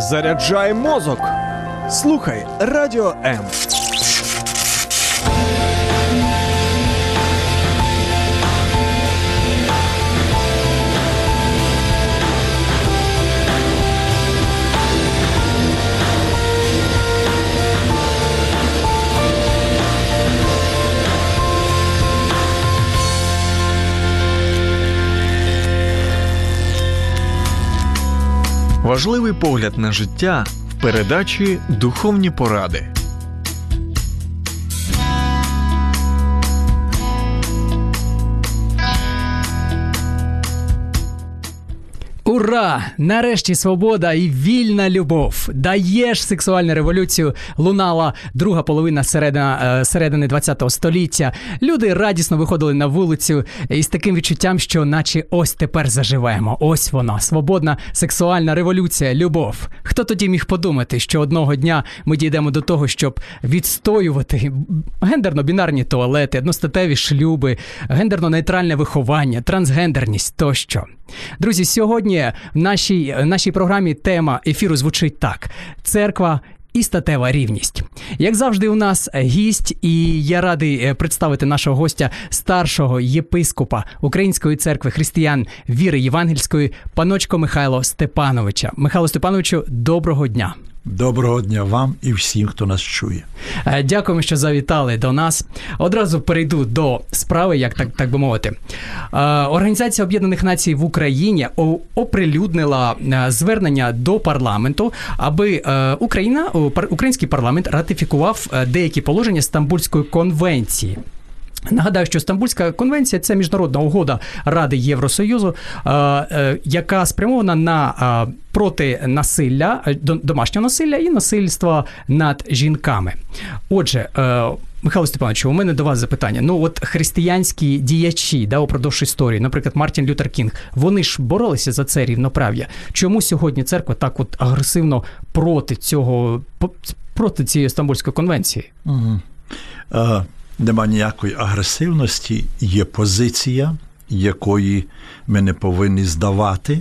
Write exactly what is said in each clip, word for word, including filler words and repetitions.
Заряджай мозок. Слухай Радіо М. Важливий погляд на життя в передачі «Духовні поради». Ура! Нарешті свобода і вільна любов. Даєш сексуальну революцію. Лунала друга половина середина, середини ХХ століття. Люди радісно виходили на вулицю із таким відчуттям, що наче ось тепер заживемо. Ось вона, свободна сексуальна революція, любов. Хто тоді міг подумати, що одного дня ми дійдемо до того, щоб відстоювати гендерно-бінарні туалети, одностатеві шлюби, гендерно-нейтральне виховання, трансгендерність тощо. Друзі, сьогодні в нашій, нашій програмі тема ефіру звучить так. Церква і статева рівність. Як завжди, у нас гість, і я радий представити нашого гостя, старшого єпископа Української церкви християн віри євангельської, паночко Михайло Степановича. Михайло Степановичу, доброго дня. Доброго дня вам і всім, хто нас чує. Дякуємо, що завітали до нас. Одразу перейду до справи, як так, так би мовити. Організація Об'єднаних Націй в Україні оприлюднила звернення до парламенту, аби Україна, український парламент ратифікував деякі положення Стамбульської конвенції. Нагадаю, що Стамбульська конвенція – це міжнародна угода Ради Євросоюзу, яка спрямована на проти насилля, домашнього насилля і насильства над жінками. Отже, Михайло Степановичу, у мене до вас запитання. Ну, от християнські діячі, да, упродовж історії, наприклад, Мартін Лютер Кінг, вони ж боролися за це рівноправ'я. Чому сьогодні церква так от агресивно проти цього, проти цієї Стамбульської конвенції? Угу. Uh... Нема ніякої агресивності, є позиція, якої ми не повинні здавати,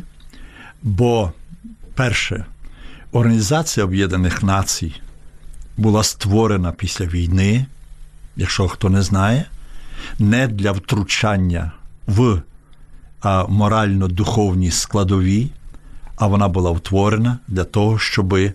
бо, перше, Організація Об'єднаних Націй була створена після війни, якщо хто не знає, не для втручання в а, морально-духовні складові, а вона була утворена для того, щоби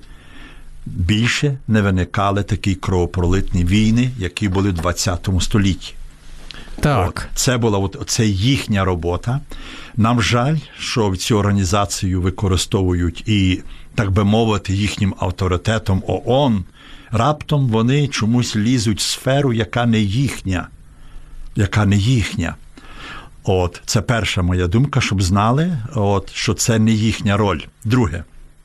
більше не виникали такі кровопролитні війни, які були в ХХ столітті. Так. От, це була от, це їхня робота. Нам жаль, що цю організацію використовують і, так би мовити, їхнім авторитетом ООН. Раптом вони чомусь лізуть в сферу, яка не їхня. Яка не їхня. От, це перша моя думка, щоб знали, от, що це не їхня роль. Друге.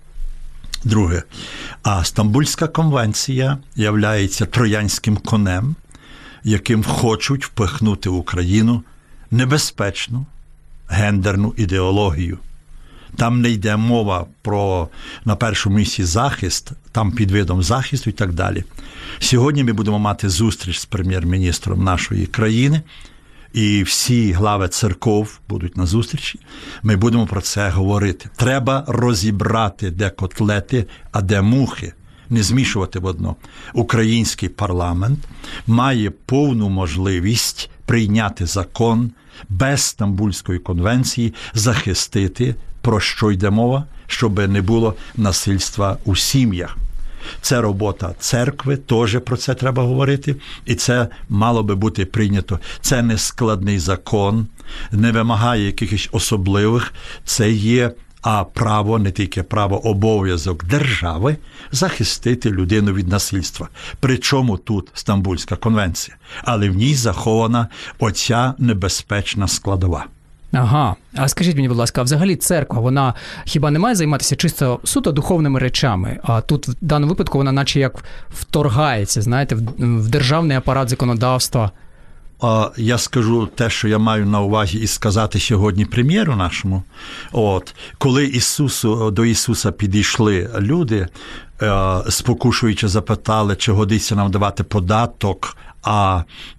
Друге, а Стамбульська конвенція являється троянським конем, яким хочуть впихнути в Україну небезпечну гендерну ідеологію. Там не йде мова про, на першому місці, захист, там під видом захисту і так далі. Сьогодні ми будемо мати зустріч з прем'єр-міністром нашої країни, і всі глави церков будуть на зустрічі. Ми будемо про це говорити. Треба розібрати, де котлети, а де мухи. Не змішувати в одно. Український парламент має повну можливість прийняти закон без Стамбульської конвенції, захистити, про що йде мова, щоб не було насильства у сім'ях. Це робота церкви, теж про це треба говорити, і це мало би бути прийнято. Це не складний закон, не вимагає якихось особливих, це є а право, не тільки право, обов'язок держави захистити людину від насильства. Причому тут Стамбульська конвенція, але в ній захована оця небезпечна складова. Ага. А скажіть мені, будь ласка, а взагалі церква, вона хіба не має займатися чисто суто духовними речами? А тут в даному випадку вона наче як вторгається, знаєте, в державний апарат законодавства. А я скажу те, що я маю на увазі і сказати сьогодні прем'єру нашому. От, коли Ісусу, до Ісуса підійшли люди, спокушуючи запитали, чи годиться нам давати податок, а,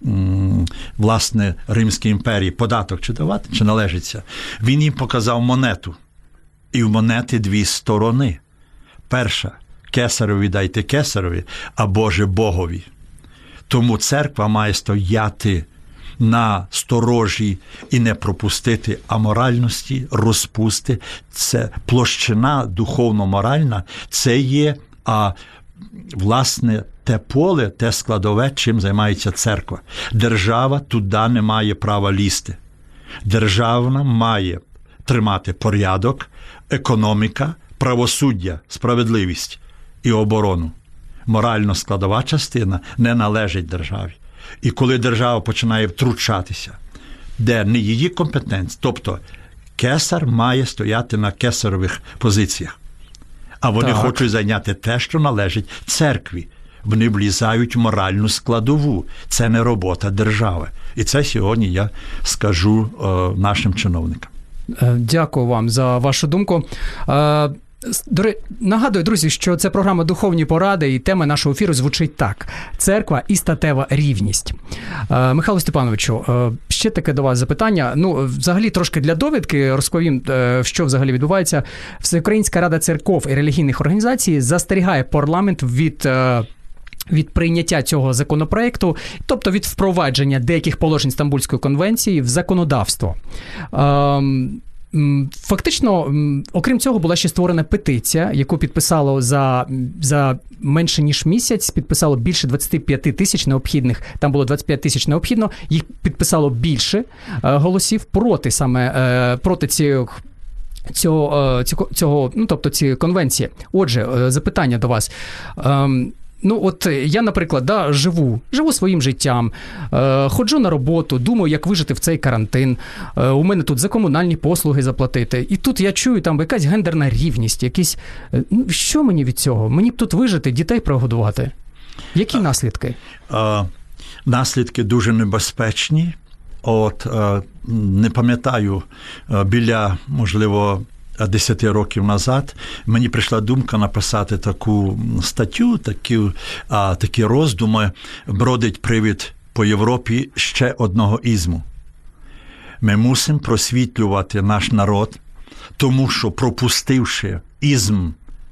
власне, Римській імперії податок чи давати, чи належиться. Він їм показав монету. І в монети дві сторони. перша, кесареві дайте кесареві, а Боже Богові. Тому церква має стояти на сторожі і не пропустити аморальності, розпусти. Це площина духовно-моральна, це є, а, власне, те поле, те складове, чим займається церква. Держава туди не має права лізти. Державна має тримати порядок, економіка, правосуддя, справедливість і оборону. Морально складова частина не належить державі. І коли держава починає втручатися, де не її компетенція, тобто кесар має стояти на кесарових позиціях, а вони так. хочуть зайняти те, що належить церкві. Вони влізають в моральну складову. Це не робота держави. І це сьогодні я скажу е, нашим чиновникам. Дякую вам за вашу думку. Е, Нагадую, друзі, що це програма «Духовні поради», і тема нашого ефіру звучить так. Церква і статева рівність. Е, Михайло Степановичу, е, ще таке до вас запитання. Ну, взагалі, трошки для довідки розповім, е, що взагалі відбувається. Всеукраїнська рада церков і релігійних організацій застерігає парламент від... Е, від прийняття цього законопроекту, тобто від впровадження деяких положень Стамбульської конвенції в законодавство. Фактично, окрім цього, була ще створена петиція, яку підписало за, за менше ніж місяць, підписало більше двадцять п'ять тисяч необхідних, там було двадцять п'ять тисяч необхідно, їх підписало більше голосів проти саме, проти цих цього, цього, цього, ну, тобто ці конвенції. Отже, запитання до вас. Ну, от я, наприклад, да, живу, живу своїм життям, е, ходжу на роботу, думаю, як вижити в цей карантин, е, у мене тут за комунальні послуги заплатити, і тут я чую, там якась гендерна рівність, якісь, е, ну, що мені від цього? Мені б тут вижити, дітей прогодувати. Які наслідки? А, наслідки дуже небезпечні. От, е, не пам'ятаю, е, біля, можливо, десяти років назад мені прийшла думка написати таку статтю, такі, а, такі роздуми, бродить привід по Європі ще одного ізму. Ми мусимо просвітлювати наш народ, тому що, пропустивши ізм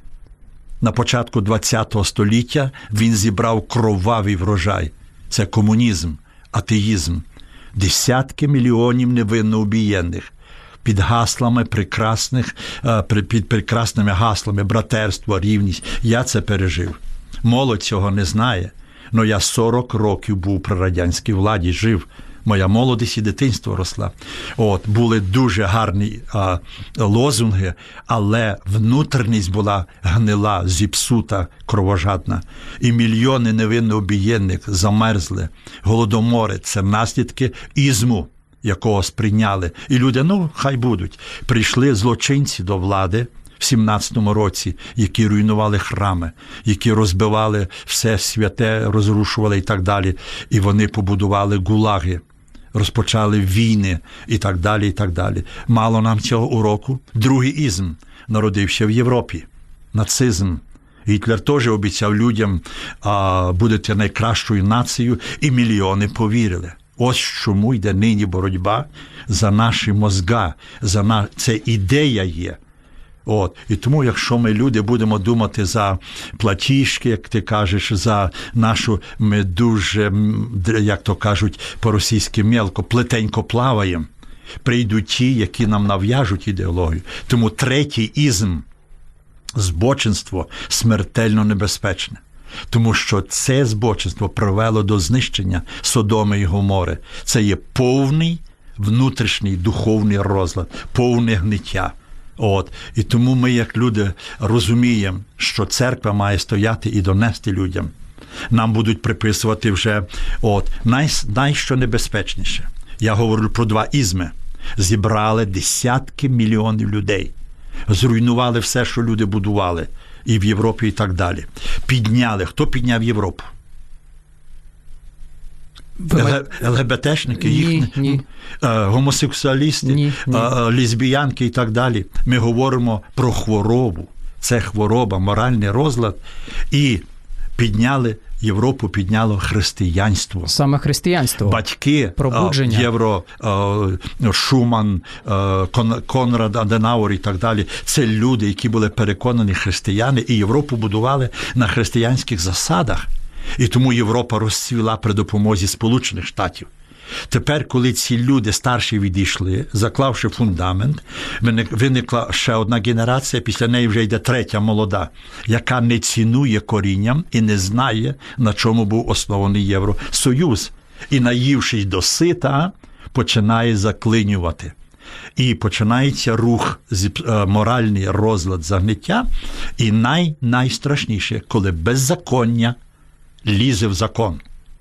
на початку ХХ століття, він зібрав кровавий врожай. Це комунізм, атеїзм, десятки мільйонів невинно убієнних. Під гаслами прекрасних, під прекрасними гаслами братерство, рівність. Я це пережив. Молодь цього не знає. Но я сорок років був при радянській владі, жив. Моя молодість і дитинство росла. От, були дуже гарні а, лозунги, але внутрішність була гнила, зіпсута, кровожадна. І мільйони невинно обієнних замерзли. Голодомори – це наслідки ізму, якого сприйняли. І люди, ну, хай будуть. Прийшли злочинці до влади в сімнадцятому році, які руйнували храми, які розбивали все святе, розрушували і так далі. І вони побудували гулаги, розпочали війни і так далі, і так далі. Мало нам цього уроку. Другий ізм народився в Європі. Нацизм. Гітлер теж обіцяв людям, а, будете найкращою нацією, і мільйони повірили. Ось чому йде нині боротьба за наші мозга, за на... це ідея є. От. І тому, якщо ми, люди, будемо думати за платіжки, як ти кажеш, за нашу, ми дуже, як то кажуть по-російськи, мелко, плетенько плаваємо, прийдуть ті, які нам нав'яжуть ідеологію. Тому третій ізм, збочинство, смертельно небезпечне. Тому що це збочинство привело до знищення Содоми і Гомори. Це є повний внутрішній духовний розлад, повне гниття. От. І тому ми, як люди, розуміємо, що церква має стояти і донести людям. Нам будуть приписувати вже, от, най, найщо небезпечніше. Я говорю про два ізми. Зібрали десятки мільйонів людей. Зруйнували все, що люди будували. І в Європі, і так далі. Підняли. Хто підняв Європу? Ви... ЛГБТшники, ні, їх, ні. гомосексуалісти, ні, ні. лесбіянки і так далі. Ми говоримо про хворобу. Це хвороба, моральний розлад. І підняли, Європу підняло християнство. Саме християнство. Батьки, пробудження. Євро, Шуман, Конрад Аденауер і так далі. Це люди, які були переконані християни, і Європу будували на християнських засадах. І тому Європа розцвіла при допомозі Сполучених Штатів. Тепер, коли ці люди старші відійшли, заклавши фундамент, виникла ще одна генерація, після неї вже йде третя молода, яка не цінує корінням і не знає, на чому був оснований Євросоюз. І, наївшись до сита, починає заклинювати. І починається рух, моральний розлад, загниття. І най, найстрашніше, коли беззаконня лізе в закон.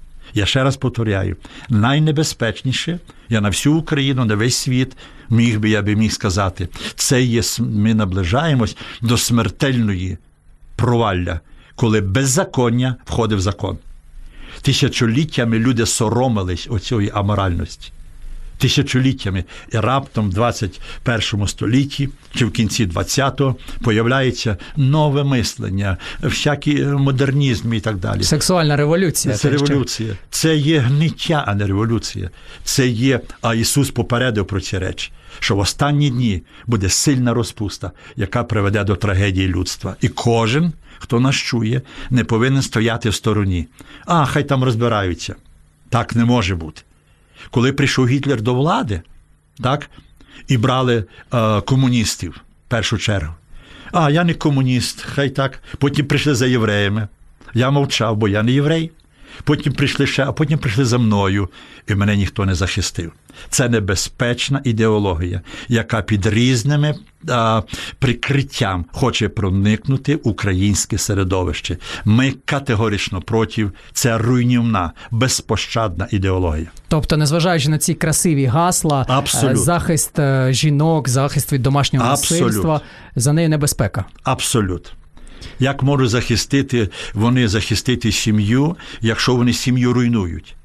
Я ще раз повторяю, найнебезпечніше, я на всю Україну, на весь світ, міг би, я би міг сказати, це є, ми наближаємось до смертельної провалля, коли беззаконня входить в закон. Тисячоліттями люди соромились оцієї аморальності. Тисячоліттями. І раптом в двадцять першому столітті, чи в кінці двадцятого, появляється нове мислення, всякий модернізм і так далі. Сексуальна революція. Це революція. Що... Це є гниття, а не революція. Це є, а Ісус попередив про ці речі, що в останні дні буде сильна розпуста, яка приведе до трагедії людства. І кожен, хто нас чує, не повинен стояти в стороні. А, хай там розбираються. Так не може бути. Коли прийшов Гітлер до влади, так, і брали е, комуністів, в першу чергу. А, я не комуніст, хай так. Потім прийшли за євреями. Я мовчав, бо я не єврей. Потім прийшли ще, а потім прийшли за мною, і мене ніхто не захистив. Це небезпечна ідеологія, яка під різними а, прикриттям хоче проникнути в українське середовище. Ми категорично проти, це руйнівна, безпощадна ідеологія. Тобто, незважаючи на ці красиві гасла, Абсолютно. захист жінок, захист від домашнього Абсолютно. насильства, за нею небезпека. Абсолютно. Як можуть захистити, вони захистити сім'ю, якщо вони сім'ю руйнують?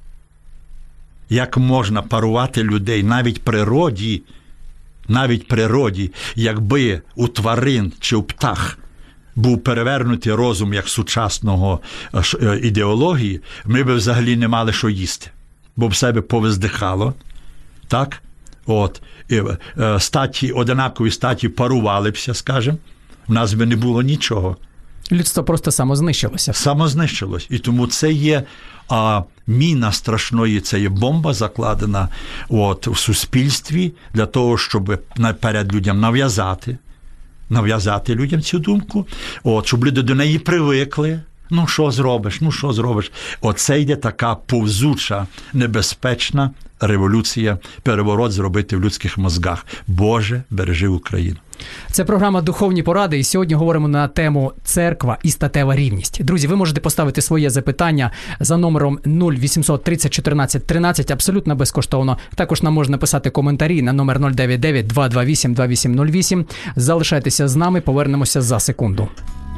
Як можна парувати людей навіть природі, навіть природі, якби у тварин чи у птах був перевернутий розум як сучасного ідеології, ми б взагалі не мали що їсти, бо в себе повиздихало, так? От, і, е, статі, одинакові статі парувалися, скажімо, в нас би не було нічого. Людство просто самознищилося. Самознищилось. І тому це є а, міна страшної, це є бомба закладена от, в суспільстві для того, щоб наперед людям нав'язати, нав'язати людям цю думку, от, щоб люди до неї привикли. Ну, що зробиш, ну, що зробиш. Оце йде така повзуча, небезпечна революція, переворот зробити в людських мозгах. Боже, бережи Україну. Це програма «Духовні поради», і сьогодні говоримо на тему «Церква і статева рівність». Друзі, ви можете поставити своє запитання за номером нуль вісімсот тридцять чотирнадцять тринадцять, абсолютно безкоштовно. Також нам можна писати коментарі на номер нуль дев'ять дев'ять два два вісім два вісім нуль вісім. Залишайтеся з нами, повернемося за секунду.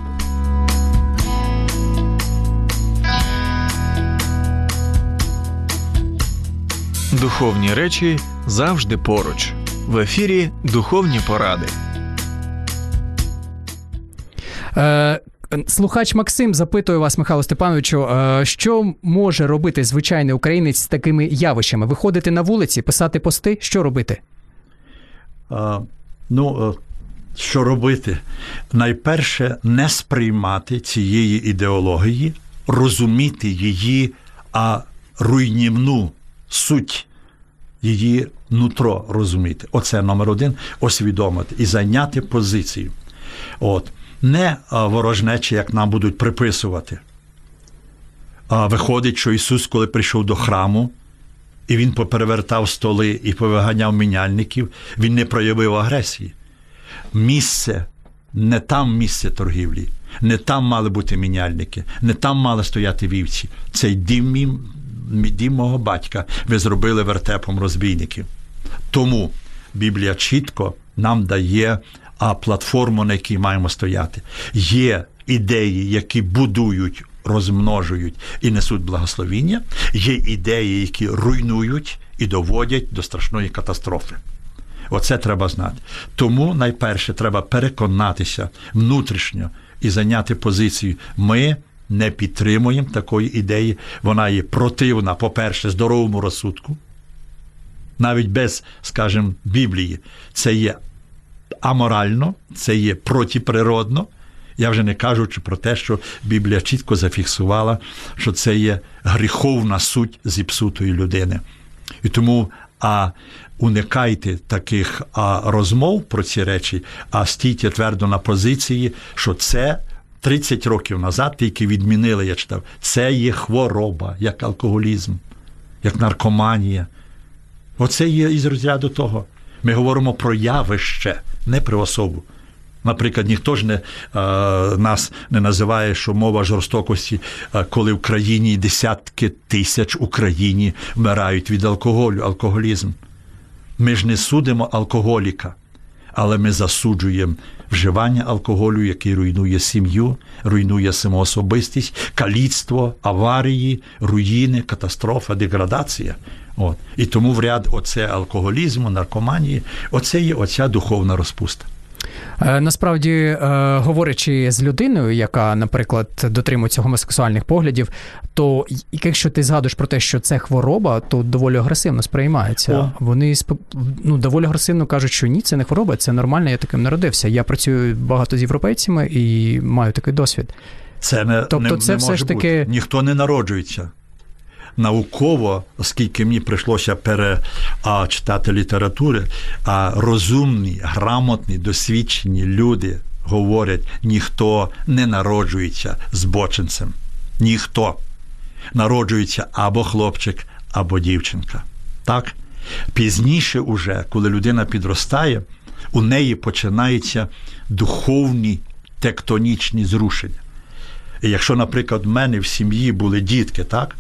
Духовні речі завжди поруч. В ефірі «Духовні поради». Е, слухач Максим запитує вас, Михайло Степановичу, е, що може робити звичайний українець з такими явищами? Виходити на вулиці, писати пости? Що робити? А, ну, що робити? Найперше, не сприймати цієї ідеології, розуміти її, а руйнівну суть, її нутро розуміти. Оце номер один – освідомити і зайняти позицію. От. Не ворожнечі, як нам будуть приписувати. А виходить, що Ісус, коли прийшов до храму, і Він поперевертав столи і повиганяв міняльників, Він не проявив агресії. Місце, не там місце торгівлі, не там мали бути міняльники, не там мали стояти вівці. Цей дім мій, дім мого батька ви зробили вертепом розбійників. Тому Біблія чітко нам дає а платформу, на якій маємо стояти. Є ідеї, які будують, розмножують і несуть благословіння. Є ідеї, які руйнують і доводять до страшної катастрофи. Оце треба знати. Тому найперше треба переконатися внутрішньо і зайняти позицію. Ми не підтримуємо такої ідеї. Вона є противна, по-перше, здоровому розсудку. Навіть без, скажімо, Біблії. Це є аморально, це є протиприродно. Я вже не кажучи про те, що Біблія чітко зафіксувала, що це є гріховна суть зіпсутої людини. І тому а, уникайте таких а, розмов про ці речі, а стійте твердо на позиції, що це тридцять років назад тільки відмінили, я читав, це є хвороба, як алкоголізм, як наркоманія. Оце є із розряду того. Ми говоримо про явище, не про особу. Наприклад, ніхто ж не, е, нас не називає, що мова жорстокості, е, коли в країні десятки тисяч в Україні вмирають від алкоголю, алкоголізм. Ми ж не судимо алкоголіка, але ми засуджуємо вживання алкоголю, який руйнує сім'ю, руйнує самоособистість, каліцтво, аварії, руїни, катастрофа, деградація. От. І тому в ряд оце алкоголізму, наркоманії, оце є оця духовна розпуста. Насправді, говорячи з людиною, яка, наприклад, дотримується гомосексуальних поглядів, то якщо ти згадуєш про те, що це хвороба, то доволі агресивно сприймається. О. Вони ну, доволі агресивно кажуть, що ні, це не хвороба, це нормально, я таким народився. Я працюю багато з європейцями і маю такий досвід. Це не, тобто, не, це не все може ж бути. таки... Ніхто не народжується. Науково, оскільки мені прийшлося перечитати літератури, а розумні, грамотні, досвідчені люди говорять, ніхто не народжується збочинцем. Ніхто. Народжується або хлопчик, або дівчинка. Так? Пізніше уже, коли людина підростає, у неї починаються духовні тектонічні зрушення. І якщо, наприклад, в мене в сім'ї були дітки, так?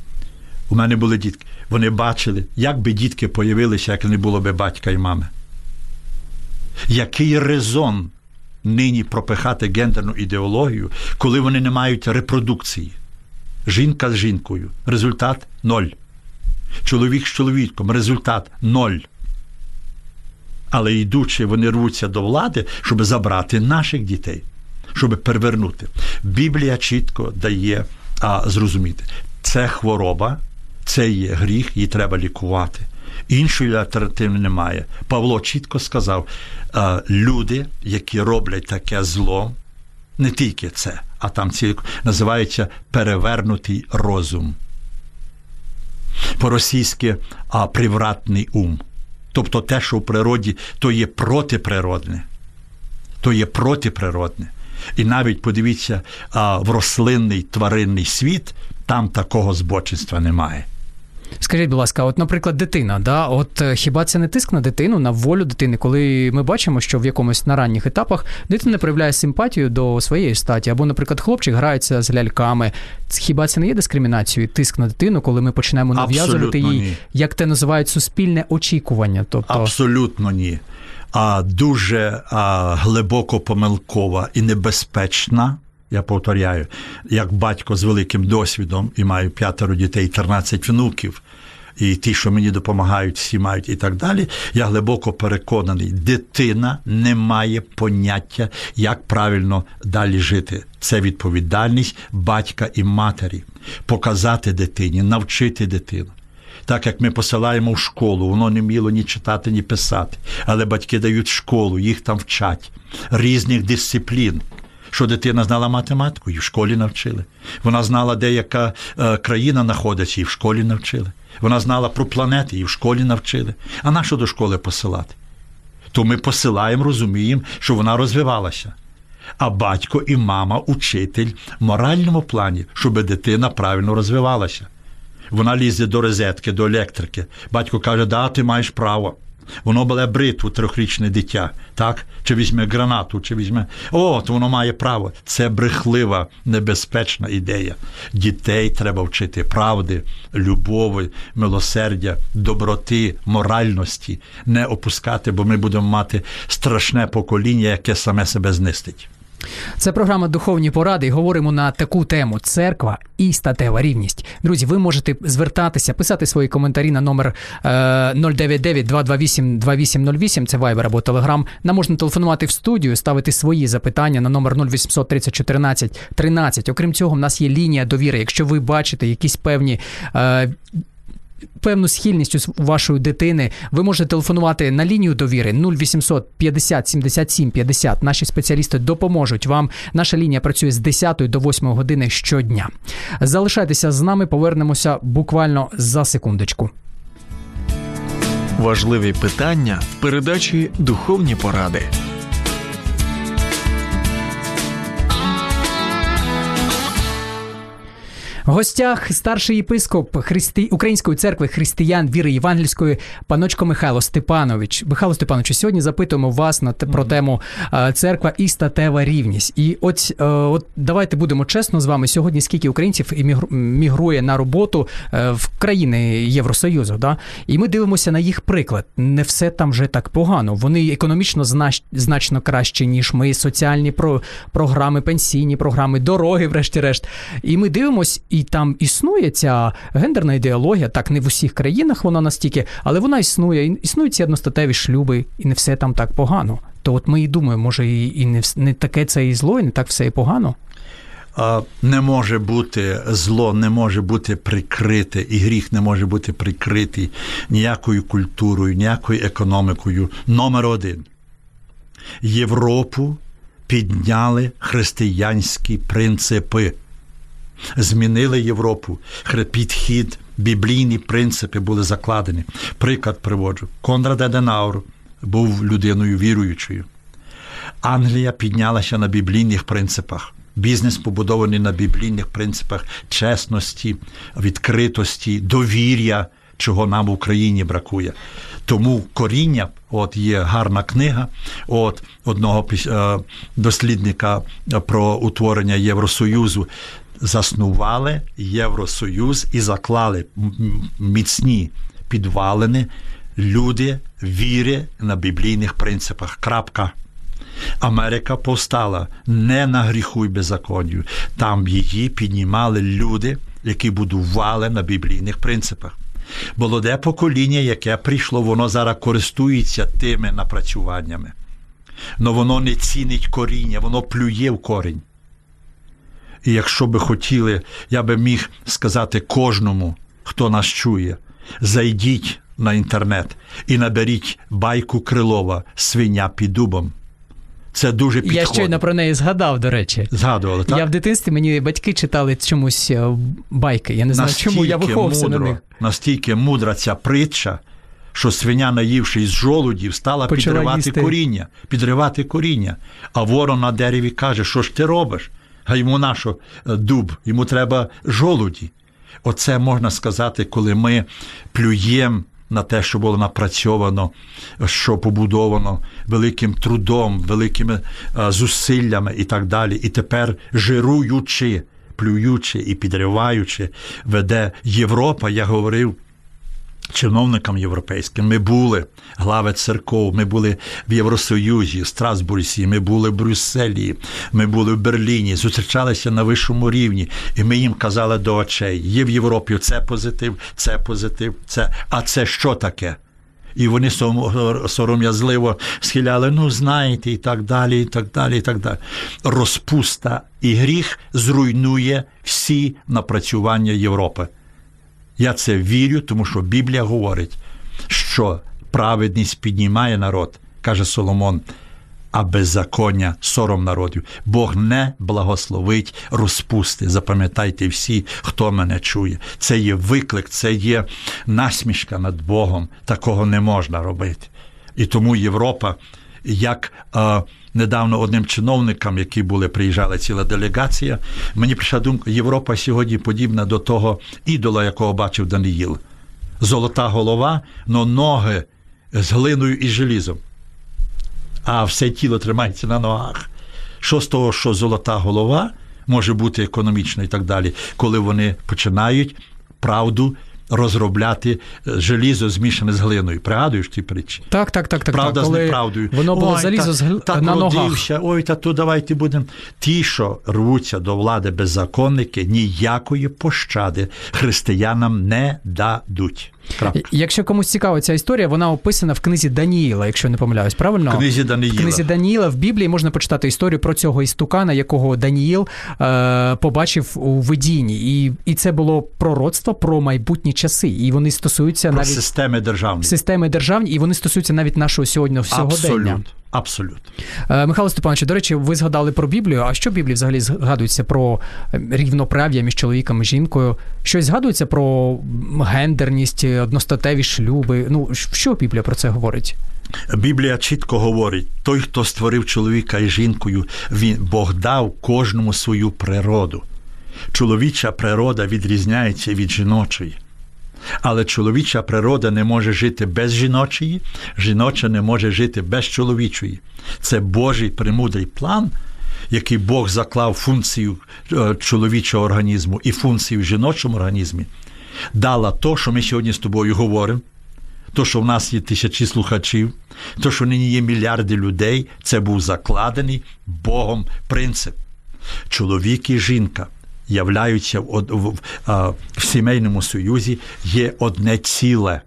У мене були дітки. Вони бачили, як би дітки появилися, як не було би батька і мами. Який резон нині пропихати гендерну ідеологію, коли вони не мають репродукції? Жінка з жінкою. Результат – ноль. Чоловік з чоловіком. Результат – ноль. Але йдучи, вони рвуться до влади, щоб забрати наших дітей, щоб перевернути. Біблія чітко дає а, зрозуміти. Це хвороба, це є гріх, її треба лікувати. Іншої альтернативи немає. Павло чітко сказав, люди, які роблять таке зло, не тільки це, а там ці називаються перевернутий розум. По-російськи привратний ум. Тобто те, що в природі, то є протиприродне. То є протиприродне. І навіть, подивіться, в рослинний, тваринний світ, там такого збочинства немає. Скажіть, будь ласка, от, наприклад, дитина, да? От хіба це не тиск на дитину, на волю дитини, коли ми бачимо, що в якомусь на ранніх етапах дитина проявляє симпатію до своєї статі, або, наприклад, хлопчик грається з ляльками. Хіба це не є дискримінацією, тиск на дитину, коли ми починаємо нав'язувати їй, ні. як те називають, суспільне очікування? Тобто... Абсолютно ні. А дуже а, глибоко помилкова і небезпечна, я повторяю, як батько з великим досвідом, і маю п'ятеро дітей, тринадцять внуків, і ті, що мені допомагають, всі мають і так далі, я глибоко переконаний, дитина не має поняття, як правильно далі жити. Це відповідальність батька і матері. Показати дитині, навчити дитину. Так, як ми посилаємо в школу, воно не вміло ні читати, ні писати. Але батьки дають школу, їх там вчать. Різних дисциплін. Що дитина знала математику, її в школі навчили. Вона знала, де яка е, країна знаходиться, її в школі навчили. Вона знала про планети, її в школі навчили. А на що до школи посилати? То ми посилаємо, розуміємо, що вона розвивалася. А батько і мама, учитель в моральному плані, щоб дитина правильно розвивалася. Вона лізе до розетки, до електрики. Батько каже, да, ти маєш право. Воно бере бритву, трьохрічне дитя, так? Чи візьме гранату, чи візьме... О, то воно має право. Це брехлива, небезпечна ідея. Дітей треба вчити правди, любові, милосердя, доброти, моральності. Не опускати, бо ми будемо мати страшне покоління, яке саме себе знистить. Це програма «Духовні поради» і говоримо на таку тему – церква і статева рівність. Друзі, ви можете звертатися, писати свої коментарі на номер е, нуль дев'ять дев'ять два два вісім два вісім нуль вісім, це Viber або Telegram. Нам можна телефонувати в студію, ставити свої запитання на номер нуль вісімсот тридцять чотирнадцять тринадцять. Окрім цього, в нас є лінія довіри. Якщо ви бачите якісь певні... Е, певну схильність у вашої дитини, ви можете телефонувати на лінію довіри нуль вісімсот п'ятдесят сімдесят сім п'ятдесят. Наші спеціалісти допоможуть вам. Наша лінія працює з десятої до восьмої години щодня. Залишайтеся з нами, повернемося буквально за секундочку. Важливі питання в передачі «Духовні поради». В гостях старший єпископ христи... Української церкви християн віри євангельської паночко Михайло Степанович. Михайло Степановичу, сьогодні запитуємо вас на те, про тему е, церква і статева рівність. І от, е, от давайте будемо чесно з вами. Сьогодні скільки українців іммігру... мігрує на роботу е, в країни Євросоюзу, да? І ми дивимося на їх приклад. Не все там вже так погано. Вони економічно знач... значно краще, ніж ми. Соціальні про... програми, пенсійні програми, дороги, врешті-решт. І ми дивимося, і там існує ця гендерна ідеологія, так, не в усіх країнах вона настільки, але вона існує, існують ці одностатеві шлюби, і не все там так погано. То от ми і думаємо, може і не, не таке це і зло, і не так все і погано? Не може бути зло, не може бути прикрите, і гріх не може бути прикритий ніякою культурою, ніякою економікою. Номер один. Європу підняли християнські принципи. Змінили Європу. Підхід, біблійні принципи були закладені. Приклад приводжу. Конрад Аденауер був людиною віруючою. Англія піднялася на біблійних принципах. Бізнес побудований на біблійних принципах чесності, відкритості, довір'я, чого нам в Україні бракує. Тому коріння, от є гарна книга от одного дослідника про утворення Євросоюзу, заснували Євросоюз і заклали міцні підвалини люди віри на біблійних принципах. Крапка. Америка повстала не на гріху й беззаконню. Там її піднімали люди, які будували на біблійних принципах. Молоде покоління, яке прийшло, воно зараз користується тими напрацюваннями. Но воно не цінить коріння, воно плює в корінь. І якщо би хотіли, я би міг сказати кожному, хто нас чує, зайдіть на інтернет і наберіть байку Крилова «Свиня під дубом». Це дуже підходить. Я щойно про неї згадав, до речі. Згадували, так? Я в дитинстві, мені батьки читали чомусь байки. Я не знаю, настільки чому я виховався на них. Настільки мудра ця притча, що свиня, наївшись з жолудів, стала почала підривати їсти. коріння. Підривати коріння. А ворон на дереві каже, що ж ти робиш? А йому на що дуб? Йому треба жолуді. Оце можна сказати, коли ми плюємо на те, що було напрацьовано, що побудовано великим трудом, великими а, зусиллями і так далі. І тепер, жируючи, плюючи і підриваючи, веде Європа, я говорив чиновникам європейським, ми були глави церков, ми були в Євросоюзі, в Страсбурзі, ми були в Брюсселі, ми були в Берліні, зустрічалися на вищому рівні, і ми їм казали до очей, є в Європі це позитив, це позитив, це, а це що таке? І вони сором'язливо схиляли, ну, знаєте, і так далі, і так далі, і так далі. Розпуста і гріх зруйнує всі напрацювання Європи. Я це вірю, тому що Біблія говорить, що праведність піднімає народ, каже Соломон, а беззаконня сором народів. Бог не благословить розпусти. Запам'ятайте всі, хто мене чує. Це є виклик, це є насмішка над Богом. Такого не можна робити. І тому Європа, як е, недавно одним чиновникам, які були, приїжджали ціла делегація, мені прийшла думка, Європа сьогодні подібна до того ідола, якого бачив Даниїл. Золота голова, но ноги з глиною і желізом. А все тіло тримається на ногах. Що з того, що золота голова може бути економічна і так далі, коли вони починають правду розробляти желізо змішане з глиною. Пригадуєш ті притчі? Так, так, так. так Правда так, з коли неправдою. Воно було ой, залізо та, з гл... так на родився, ногах. ой, та то давайте будемо. Ті, що рвуться до влади беззаконники, ніякої пощади християнам не дадуть. Крапка. Якщо комусь цікава ця історія, вона описана в книзі Даніїла, якщо не помиляюсь, правильно? В книзі Даниїла. В книзі Даніїла в Біблії можна почитати історію про цього істукана, якого Даніїл е, побачив у видінні. І, і це було пророцтво про майбутні часи. І вони стосуються про навіть... системи державні. Системи державні, і вони стосуються навіть нашого сьогодні сьогодення. Абсолютно. Абсолютно. Е, Михайло Степанович, до речі, ви згадали про Біблію. А що в Біблії взагалі згадується про рівноправ'я між чоловіком і жінкою? Щось згадується про гендерність, одностатеві шлюби? Ну, що Біблія про це говорить? Біблія чітко говорить, той, хто створив чоловіка і жінкою, він, Бог дав кожному свою природу. Чоловіча природа відрізняється від жіночої. Але чоловіча природа не може жити без жіночої, жіноча не може жити без чоловічої. Це Божий премудрий план, який Бог заклав функцію чоловічого організму і функцію в жіночому організмі, дала то, що ми сьогодні з тобою говоримо, то, що в нас є тисячі слухачів, то, що нині є мільярди людей, це був закладений Богом принцип. Чоловік і жінка являються в, в, в, в сімейному союзі, є одне ціле.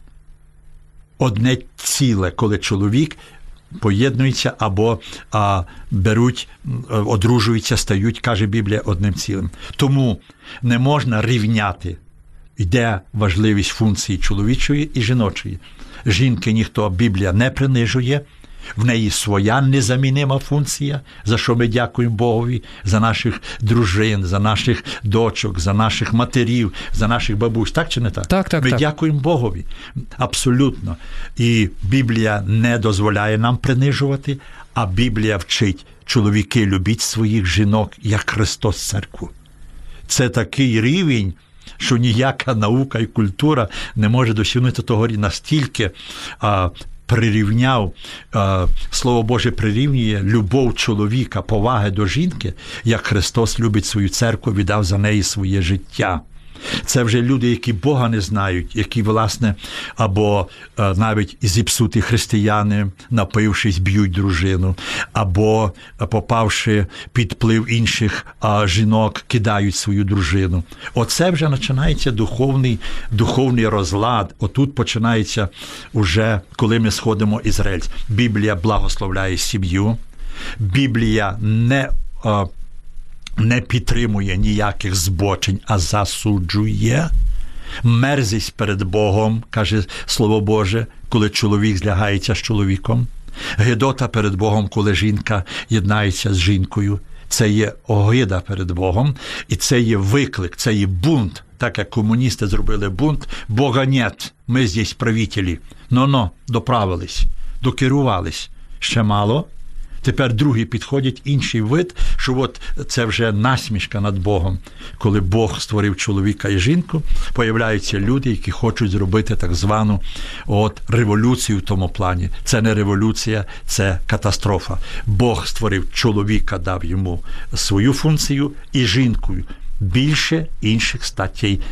Одне ціле, коли чоловік поєднуються або а, беруть, одружуються, стають, каже Біблія, одним цілим. Тому не можна рівняти, йде важливість функції чоловічої і жіночої. Жінки ніхто, Біблія не принижує, в неї своя незамінима функція, за що ми дякуємо Богові, за наших дружин, за наших дочок, за наших матерів, за наших бабусь. Так чи не так? Так, так, ми так. дякуємо Богові. Абсолютно. І Біблія не дозволяє нам принижувати, а Біблія вчить: чоловіки, любіть своїх жінок, як Христос церкву. Це такий рівень, що ніяка наука і культура не може досягнути того рівня. Настільки а, прирівняв, а, Слово Боже прирівнює любов чоловіка, поваги до жінки, як Христос любить свою церкву, віддав за неї своє життя. Це вже люди, які Бога не знають, які, власне, або а, навіть зіпсуті християни, напившись, б'ють дружину, або, а, попавши під вплив інших а, жінок, кидають свою дружину. Оце вже починається духовний, духовний розлад. Отут починається уже, коли ми сходимо Ізраїль. Біблія благословляє сім'ю, Біблія не а, не підтримує ніяких збочень, а засуджує. Мерзість перед Богом, каже Слово Боже, коли чоловік злягається з чоловіком. Гидота перед Богом, коли жінка єднається з жінкою. Це є огида перед Богом, і це є виклик, це є бунт. Так як комуністи зробили бунт, Бога нет, ми здесь правителі. Но-но, доправились, докерувались. Ще мало. Тепер другі підходять, інший вид, що от це вже насмішка над Богом. Коли Бог створив чоловіка і жінку, появляються люди, які хочуть зробити так звану от, революцію в тому плані. Це не революція, це катастрофа. Бог створив чоловіка, дав йому свою функцію, і жінку. Більше інших статей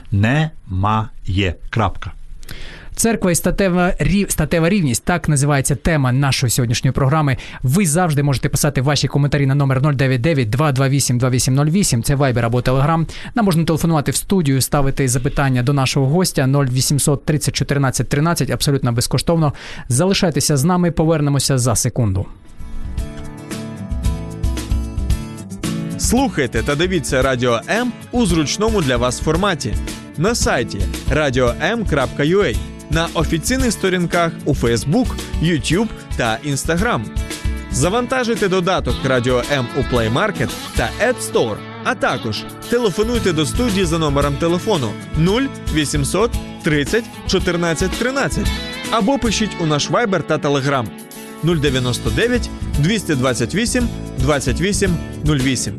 немає. Крапка. Церква і статева, рів, статева рівність – так називається тема нашої сьогоднішньої програми. Ви завжди можете писати ваші коментарі на номер нуль дев'ять дев'ять два два вісім два вісім нуль вісім. Це Viber або Telegram. Нам можна телефонувати в студію, ставити запитання до нашого гостя нуль вісімсот тридцять чотирнадцять тринадцять, абсолютно безкоштовно. Залишайтеся з нами, повернемося за секунду. Слухайте та дивіться Радіо М у зручному для вас форматі. На сайті радіо ем крапка ю а, на офіційних сторінках у Facebook, YouTube та Instagram. Завантажуйте додаток Радіо М у Play Market та App Store, а також телефонуйте до студії за номером телефону нуль вісімсот тридцять чотирнадцять тринадцять або пишіть у наш Viber та Telegram нуль дев'яносто дев'ять двісті двадцять вісім двадцять вісім нуль вісім.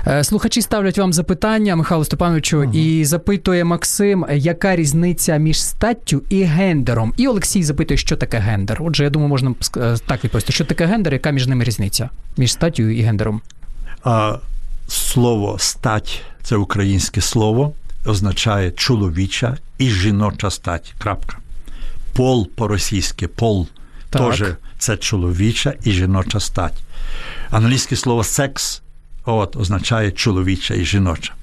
Слухачі ставлять вам запитання, Михайло Степановичу, ага. і запитує Максим, яка різниця між статтю і гендером. І Олексій запитує, що таке гендер. Отже, я думаю, можна так відповісти. Що таке гендер, яка між ними різниця? Між статтю і гендером. А, слово «стать» – це українське слово, означає чоловіча і жіноча стать. Крапка. Пол по-російськи, пол, теж це чоловіча і жіноча стать. Англійське слово «секс» от, означає чоловіча і жіноча.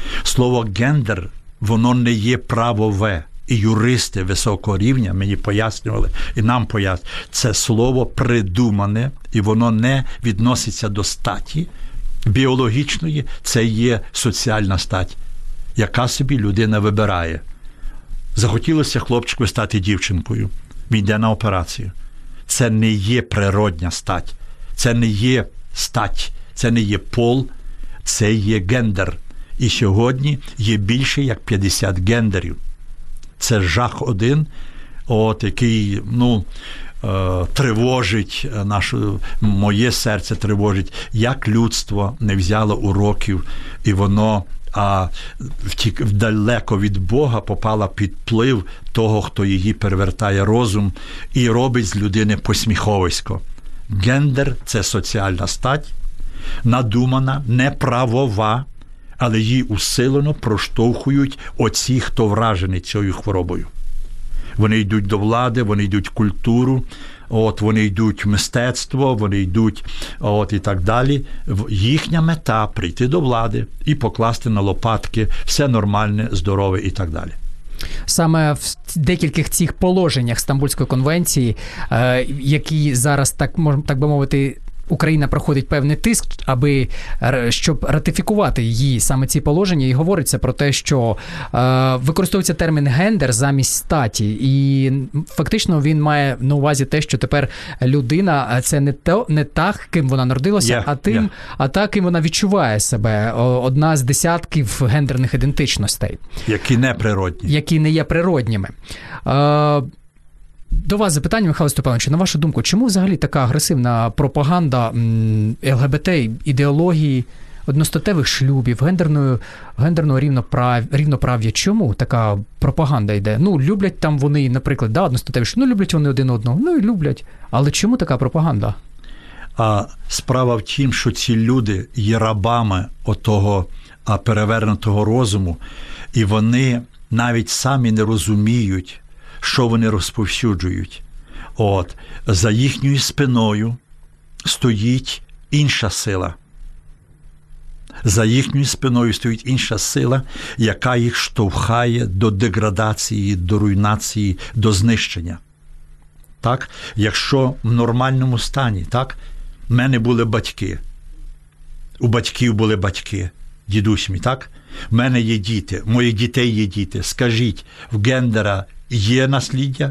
Слово «гендер», воно не є правове. І юристи високого рівня мені пояснювали, і нам пояснювали, це слово придумане, і воно не відноситься до статі біологічної, це є соціальна стать, яка собі людина вибирає. Захотілося хлопчику стати дівчинкою, він йде на операцію. Це не є природня стать, це не є стать, це не є пол, це є гендер. І сьогодні є більше як п'ятдесят гендерів. Це жах один, от, який, ну, е, тривожить наше, моє серце тривожить, як людство не взяло уроків, і воно а, втік, далеко від Бога попало під вплив того, хто її перевертає розум і робить з людини посміховисько. Гендер – це соціальна стать, надумана, неправова, але її усилено проштовхують оці, хто вражений цією хворобою. Вони йдуть до влади, вони йдуть в культуру, от, вони йдуть в мистецтво, вони йдуть от, і так далі. Їхня мета – прийти до влади і покласти на лопатки все нормальне, здорове і так далі. Саме в декількох цих положеннях Стамбульської конвенції, е, які зараз, так, можна, так би мовити, Україна проходить певний тиск, аби, щоб ратифікувати її, саме ці положення, і говориться про те, що е, використовується термін «гендер» замість статі, і фактично він має на увазі те, що тепер людина – це не, то, не та, ким вона народилася, yeah, а тим, yeah. а та, ким вона відчуває себе. Одна з десятків гендерних ідентичностей. Які не природні. Які не є природніми. Е, До вас запитання, Михайло Степанович, на вашу думку, чому взагалі така агресивна пропаганда ЛГБТ, ідеології, одностатевих шлюбів, гендерної, гендерного рівноправ, рівноправ'я? Чому така пропаганда йде? Ну, люблять там вони, наприклад, да, одностатеві шлюби, ну, люблять вони один одного, ну, і люблять. Але чому така пропаганда? А справа в тім, що ці люди є рабами отого а, перевернутого розуму, і вони навіть самі не розуміють, що вони розповсюджують. От, за їхньою спиною стоїть інша сила. За їхньою спиною стоїть інша сила, яка їх штовхає до деградації, до руйнації, до знищення. Так? Якщо в нормальному стані, так? В мене були батьки. У батьків були батьки. Дідусь мій, так? В мене є діти, в моїх дітей є діти. Скажіть, в гендера є насліддя?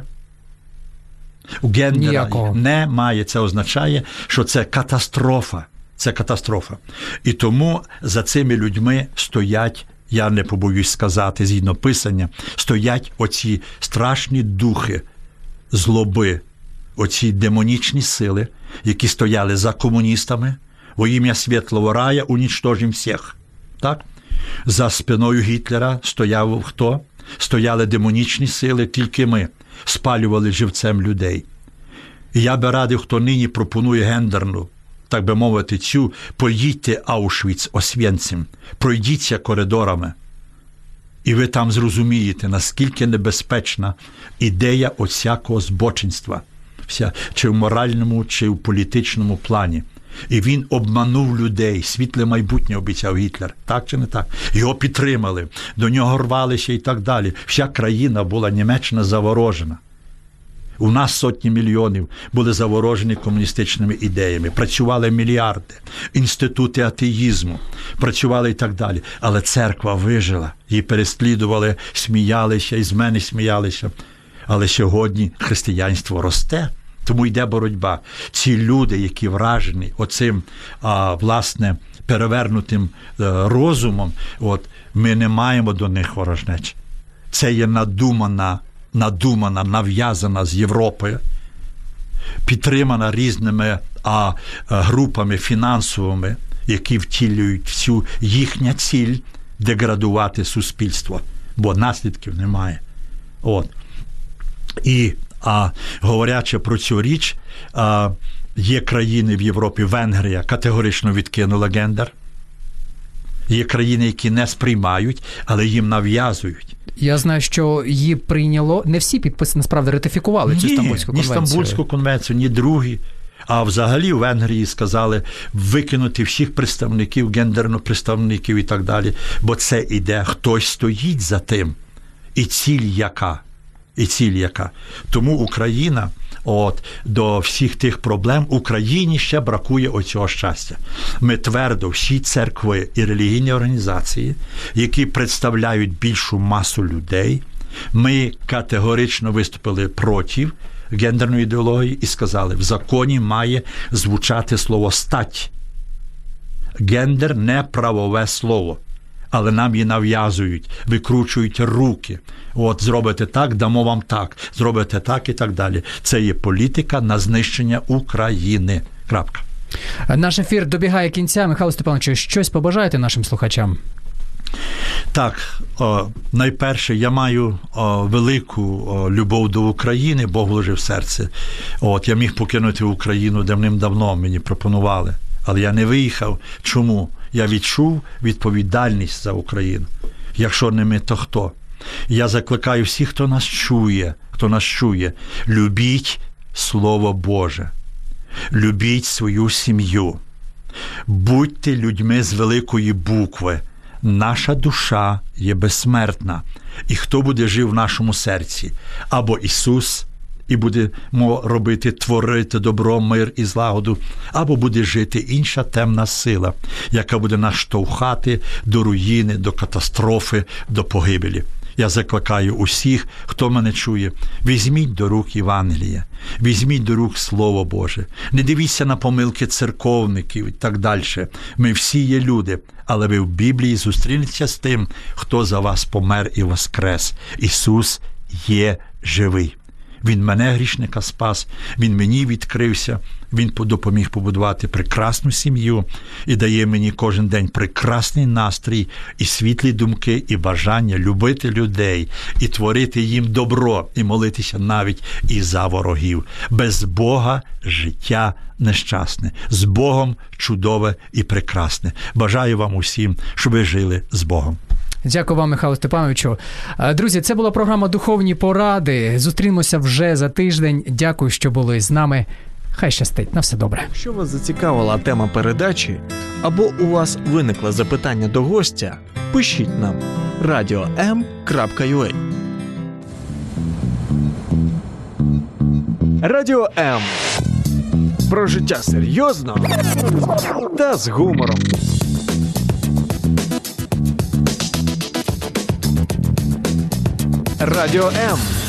У гендера Ніякого. Немає. Це означає, що це катастрофа. Це катастрофа. І тому за цими людьми стоять, я не побоюсь сказати, згідно Писання, стоять оці страшні духи злоби, оці демонічні сили, які стояли за комуністами, во ім'я світлого рая унічтожим всіх. Так? За спиною Гітлера стояв хто? Стояли демонічні сили, тільки ми спалювали живцем людей. І я би радив, хто нині пропонує гендерну, так би мовити, цю, поїдьте Аушвіц, Освєнцим, пройдіться коридорами, і ви там зрозумієте, наскільки небезпечна ідея всякого збочинства, вся, чи в моральному, чи в політичному плані. І він обманув людей, світле майбутнє обіцяв Гітлер, так чи не так? Його підтримали, до нього рвалися і так далі. Вся країна була, Німеччина, заворожена. У нас сотні мільйонів були заворожені комуністичними ідеями. Працювали мільярди, інститути атеїзму, працювали і так далі. Але церква вижила, її переслідували, сміялися, і з мене сміялися. Але сьогодні християнство росте, тому йде боротьба. Ці люди, які вражені оцим, а, власне, перевернутим а, розумом, от, ми не маємо до них ворожнечі. Це є надумана надумана, нав'язана з Європи, підтримана різними а, групами фінансовими які втілюють всю їхня ціль деградувати суспільство, бо наслідків немає. От. І а, говорячи про цю річ, а, є країни в Європі, Венгрія категорично відкинула гендер. Є країни, які не сприймають, але їм нав'язують. Я знаю, що її прийняло, не всі підписи, насправді, ратифікували ні, цю Стамбульську конвенцію. Ні Стамбульську конвенцію, ні другі. А взагалі в Венгрії сказали викинути всіх представників, гендерно представників і так далі. Бо це іде, хтось стоїть за тим. І ціль яка? І ціль яка? Тому Україна, от, до всіх тих проблем, Україні ще бракує оцього щастя. Ми твердо, всі церкви і релігійні організації, які представляють більшу масу людей, ми категорично виступили проти гендерної ідеології і сказали, в законі має звучати слово «стать». Гендер – не правове слово, але нам її нав'язують, викручують руки. От, зробите так, дамо вам так, зробите так і так далі. Це є політика на знищення України. Крапка. Наш ефір добігає кінця. Михайло Степановичу, щось побажаєте нашим слухачам? Так, о, найперше, я маю о, велику о, любов до України, Бог вложив в серце. От, я міг покинути Україну давним-давно, мені пропонували, але я не виїхав. Чому? Я відчув відповідальність за Україну. Якщо не ми, то хто? Я закликаю всіх, хто нас чує, хто нас чує, любіть Слово Боже, любіть свою сім'ю, будьте людьми з великої букви. Наша душа є безсмертна. І хто буде жив в нашому серці? Або Ісус, і будемо робити, творити добро, мир і злагоду, або буде жити інша темна сила, яка буде нас штовхати до руїни, до катастрофи, до погибелі. Я закликаю усіх, хто мене чує, візьміть до рук Євангелія, візьміть до рук Слово Боже. Не дивіться на помилки церковників і так далі. Ми всі є люди, але ви в Біблії зустрінетеся з тим, хто за вас помер і воскрес. Ісус є живий. Він мене, грішника, спас, Він мені відкрився, Він допоміг побудувати прекрасну сім'ю і дає мені кожен день прекрасний настрій і світлі думки, і бажання любити людей, і творити їм добро, і молитися навіть і за ворогів. Без Бога життя нещасне, з Богом чудове і прекрасне. Бажаю вам усім, щоб ви жили з Богом. Дякую вам, Михайло Степановичу. Друзі, це була програма «Духовні поради». Зустрінемося вже за тиждень. Дякую, що були з нами. Хай щастить. На все добре. Якщо вас зацікавила тема передачі, або у вас виникло запитання до гостя, пишіть нам радіо ем крапка ю а. Радіо М. Про життя серйозно та з гумором. Радіо М.